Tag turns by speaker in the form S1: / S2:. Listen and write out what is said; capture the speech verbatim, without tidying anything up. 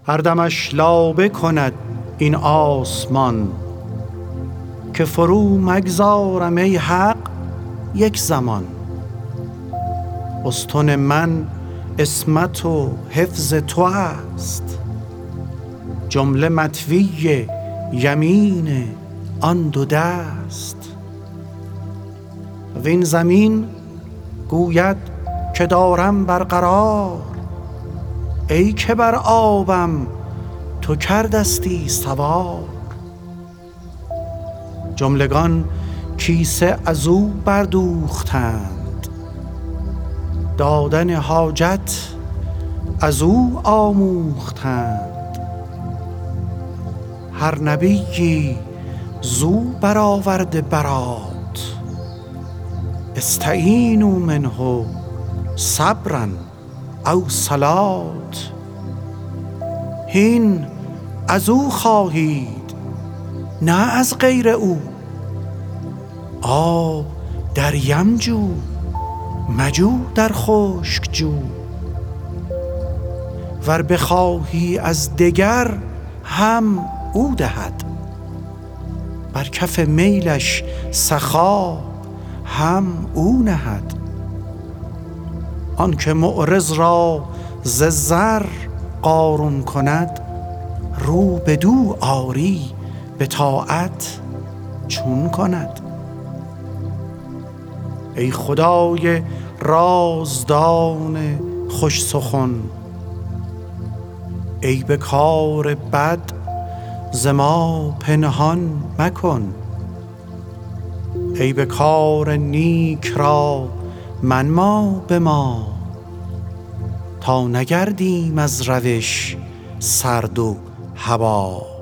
S1: هر دمش لابه کند این آسمان، که فرو مگذارم ای حق یک زمان. استن من عصمت و حفظ تو است، جمله مطوی یمین آن دو دست. وین زمین گوید که دارم برقرار، ای که بر آبم تو کردستی سوار. جملگان کیسه از او بردوختند، دادن حاجت از او آموختند. هر نبیی زو برآورده برات، استعینوا منه صبرا او صلاة. هین از او خواهید نه از غیر او، آب در یم جو مجو در خشک جو. ور بخواهی از دگر هم او دهد، بر کف میلش سخا هم او نهد. آن که معرض را ز زر قارون کند، رو بدو آری به طاعت چون کند. ای خدای رازدان خوش سخن، ای به کار بد ز ما پنهان مکن. ای به کار نیک را منما به ما، تا نگردیم از روش سرد و هوا.